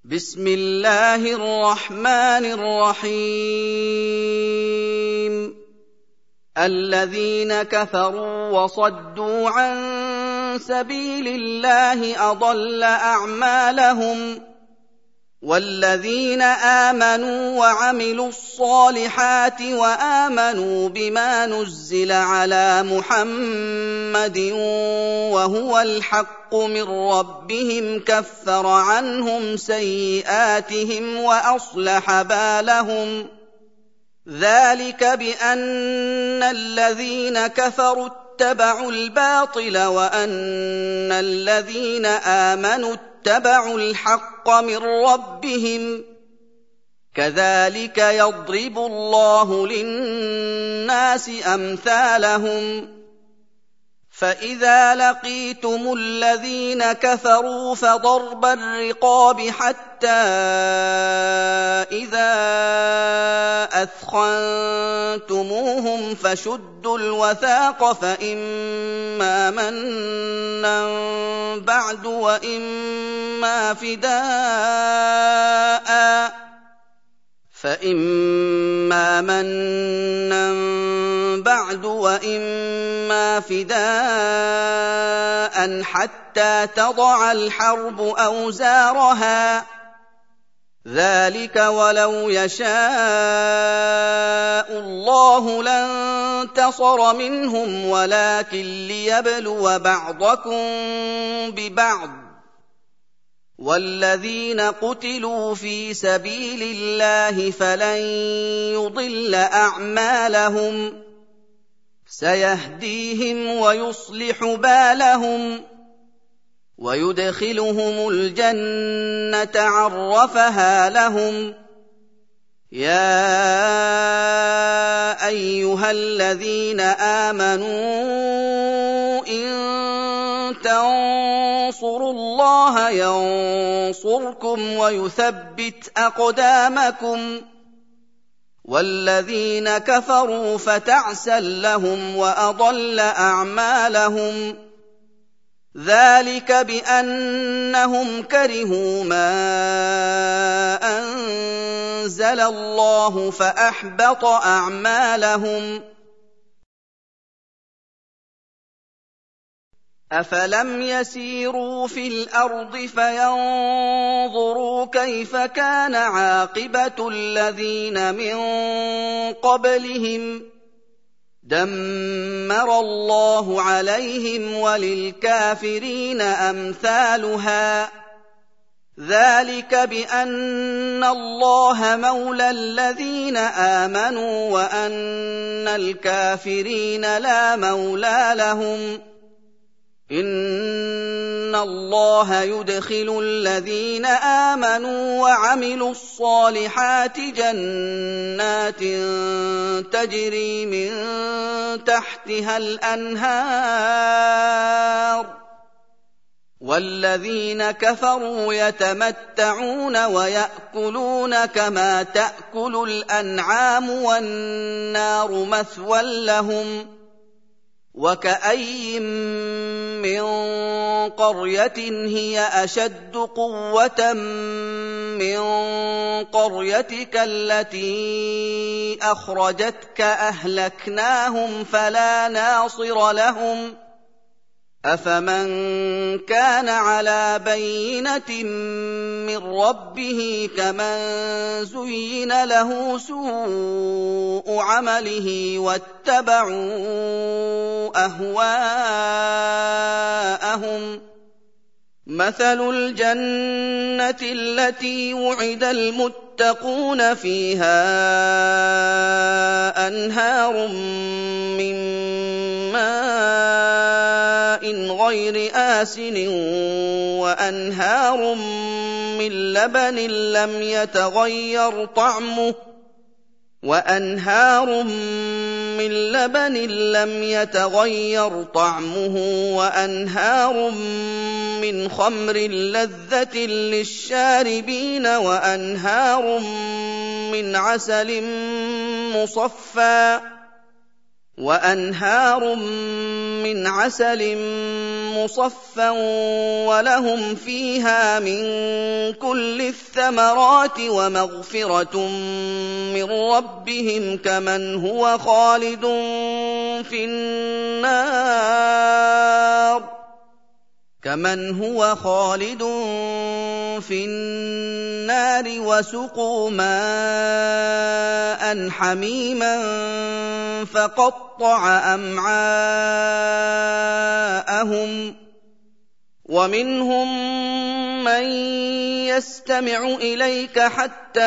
بسم الله الرحمن الرحيم الذين كفروا وصدوا عن سبيل الله أضل أعمالهم والذين آمنوا وعملوا الصالحات وآمنوا بما نزل على محمد وهو الحق من ربهم كفر عنهم سيئاتهم وأصلح بالهم ذلك بأن الذين كفروا اتبعوا الباطل وأن الذين آمنوا اتبعوا الحق من ربهم كذلك يضرب الله للناس أمثالهم فإذا لقيتم الذين كفروا فضرب الرقاب حتى إذا أثخنتموهم فشدوا الوثاق فإما منا بعد وإما فداء حتى تضع الحرب أوزارها ذلك ولو يشاء الله لانتصر منهم ولكن ليبلو بعضكم ببعض والذين قتلوا في سبيل الله فلن يضل أعمالهم سيهديهم ويصلح بالهم ويدخلهم الجنة عرفها لهم يا أيها الذين آمنوا إن تنصروا الله ينصركم ويثبت أقدامكم والذين كفروا فتعسا لهم وأضل أعمالهم ذلك بأنهم كرهوا ما أنزل الله فأحبط أعمالهم أفلم يسيروا في الأرض فينظروا كيف كان عاقبة الذين من قبلهم دمر الله عليهم وللكافرين أمثالها ذلك بأن الله مولى الذين آمنوا وأن الكافرين لا مولى لهم إن الله يدخل الذين آمنوا وعملوا الصالحات جنات تجري من تحتها الأنهار والذين كفروا يتمتعون ويأكلون كما تأكل الأنعام والنار مثوى لهم وكأي من قرية هي أشد قوة من قريتك التي أخرجتك أهلكناهم فلا ناصر لهم أفمن كان على بينة من ربه كمن زين له سوء عمله واتبعوا أهواءهم مثل الجنة التي وعد المتقون فيها أنهار من ماء غير آسن وأنهار من لبن لم يتغير طعمه وأنهار من خمر لذة للشاربين وأنهار من عسل مصفا ولهم فيها من كل الثمرات ومغفرة من ربهم كمن هو خالد في النار وسقوا ماء حميما فقطع أمعاءهم ومنهم من يستمع إليك حتى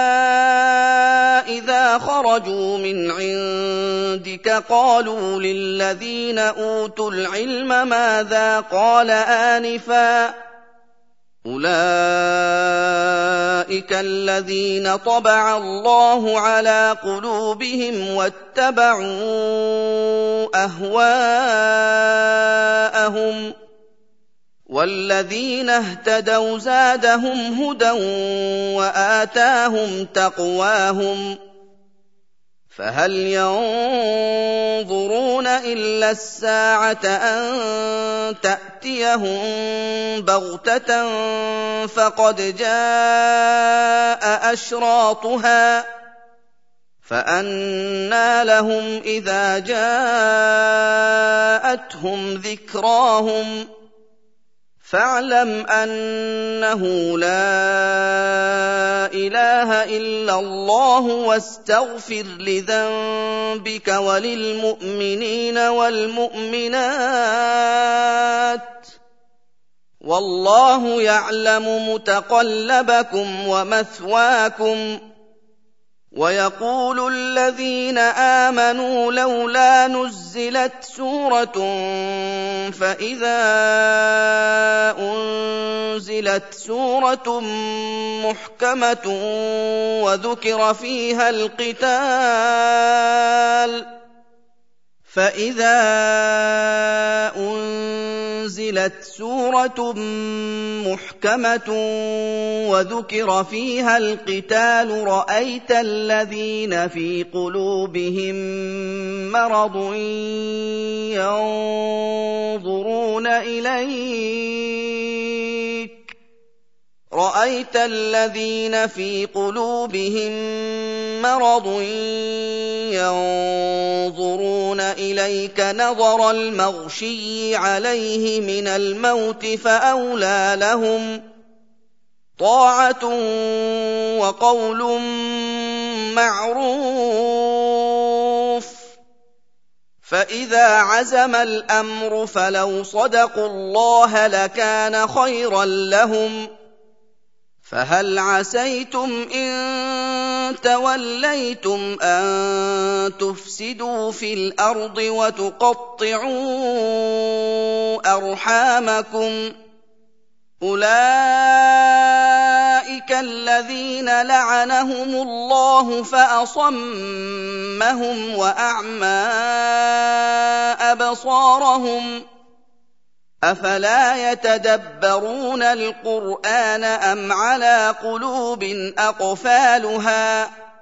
إذا خرجوا من عندك قالوا للذين أوتوا العلم ماذا قال آنفا أولئك الذين طبع الله على قلوبهم واتبعوا أهواءهم والذين اهتدوا زادهم هدى وآتاهم تقواهم فهل ينظرون إلا الساعة أن تأتيهم بغتة فقد جاء أشراطها فأنى لهم إذا جاءتهم ذكراهم فاعلم أنه لا إله إلا الله واستغفر لذنبك وللمؤمنين والمؤمنات والله يعلم متقلبكم ومثواكم ويقول الذين آمنوا لولا نزلت سورة فإذا أنزلت سورة محكمة وذكر فيها القتال رأيت الذين في قلوبهم مرض ينظرون إليك نظر المغشي عليه من الموت فأولى لهم طاعة وقول معروف فإذا عزم الأمر فلو صدقوا الله لكان خيرا لهم فهل عسيتم إن توليتم أن تفسدوا في الأرض وتقطعوا أرحامكم أولئك الذين لعنهم الله فأصمهم وأعمى أبصارهم أفلا يتدبرون القرآن أم على قلوب أقفالها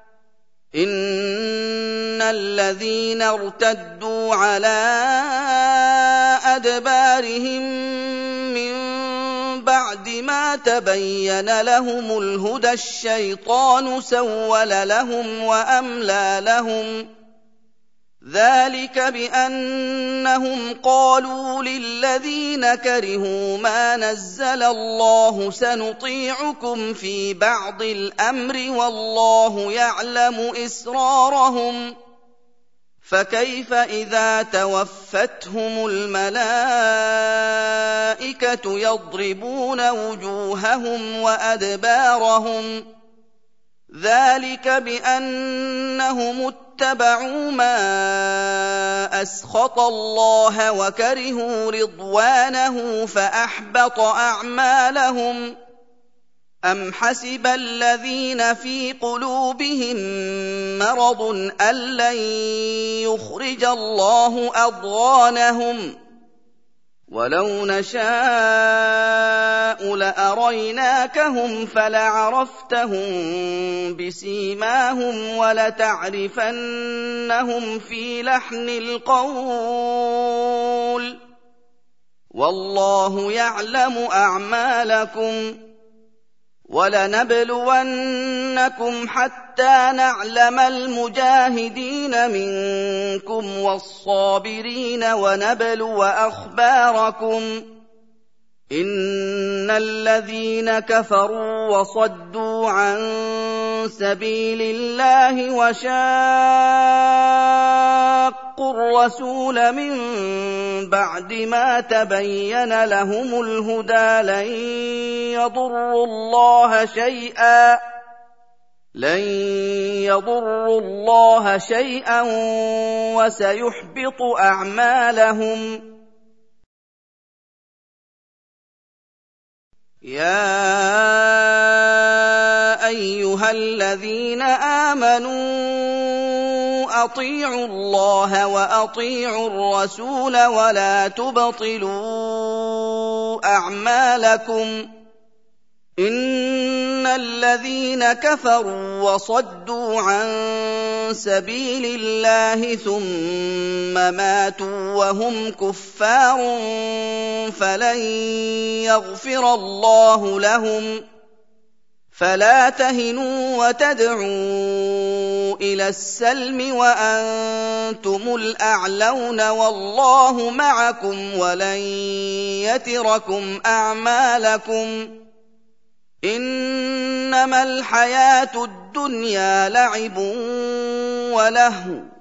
إن الذين ارتدوا على أدبارهم من بعد ما تبين لهم الهدى الشيطان سول لهم وأملى لهم ذلك بأنهم قالوا للذين كرهوا ما نزل الله سنطيعكم في بعض الأمر والله يعلم إسرارهم فكيف إذا توفتهم الملائكة يضربون وجوههم وأدبارهم ذلك بأنهم اتبعوا ما أسخط الله وكرهوا رضوانه فأحبط أعمالهم أم حسب الذين في قلوبهم مرض أن لن يخرج الله أضغانهم ولو نشاء لأريناكهم فلعرفتهم بسيماهم ولتعرفنهم في لحن القول وَاللَّهُ يَعْلَمُ أَعْمَالَكُمْ ۚ وَلَنَبْلُوَنَّكُمْ حَتَّىٰ نَعْلَمَ الْمُجَاهِدِينَ مِنكُمْ وَالصَّابِرِينَ وَنَبْلُوَ أَخْبَارَكُمْ ۚ إِنَّ الَّذِينَ كَفَرُوا وَصَدُّوا عَن سَبِيلِ اللَّهِ وَشَاقُّوا الرَّسُولَ مِن بَعْدِ مَا تَبَيَّنَ لَهُمُ الْهُدَىٰ لَن يَضُرُّوا اللَّهَ شَيْئًا وَسَيُحْبِطُ أَعْمَالَهُمْ. يَا أَيُّهَا الَّذِينَ آمَنُوا أَطِيعُوا اللَّهَ وَأَطِيعُوا الرَّسُولَ وَلَا تُبْطِلُوا أَعْمَالَكُمْ. إِنَّ الَّذِينَ كَفَرُوا وَصَدُّوا عَن سَبِيلِ اللَّهِ ثُمَّ مَاتُوا وَهُمْ كُفَّارٌ فَلَن يَغْفِرَ اللَّهُ لَهُمْ. فَلَا تَهِنُوا وَتَدْعُوا إِلَى السَّلْمِ وَأَنتُمُ الْأَعْلَوْنَ وَاللَّهُ مَعَكُمْ وَلَن يَتِرَكُمْ أَعْمَالَكُمْ. إِنَّمَا الْحَيَاةُ الدُّنْيَا لَعِبٌ وَلَهْوٌ ۚ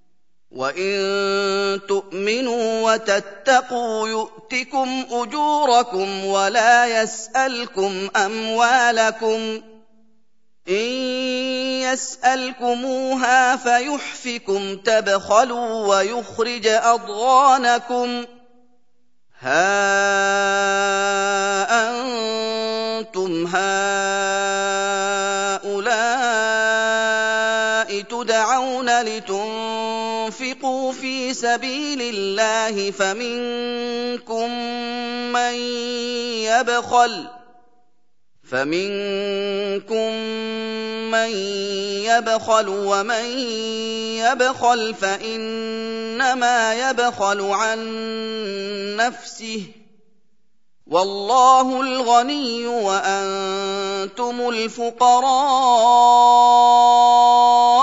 وَإِن تُؤْمِنُوا وَتَتَّقُوا يُؤْتِكُمْ أُجُورَكُمْ وَلَا يَسْأَلْكُمْ أَمْوَالَكُمْ. إِن يَسْأَلْكُمُوهَا فَيُحْفِكُمْ تَبْخَلُوا وَيُخْرِجْ أَضْغَانَكُمْ. هَا أَنتُمْ هَٰؤُلَاءِ تُدْعَوْنَ لِتُنفِقُوا فِي سَبِيلِ اللَّهِ فَمِنكُم مَّن يَبْخَلُ وَمَن يَبْخَلْ فَإِنَّمَا يَبْخَلُ عَن نَّفْسِهِ ۚ وَاللَّهُ الْغَنِيُّ وَأَنتُمُ الْفُقَرَاءُ ۚ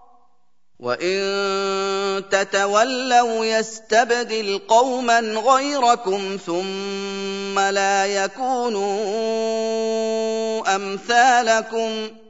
وَإِن تَتَوَلَّوْا يَسْتَبْدِلْ قَوْمًا غَيْرَكُمْ ثُمَّ لَا يَكُونُوا أَمْثَالَكُمْ.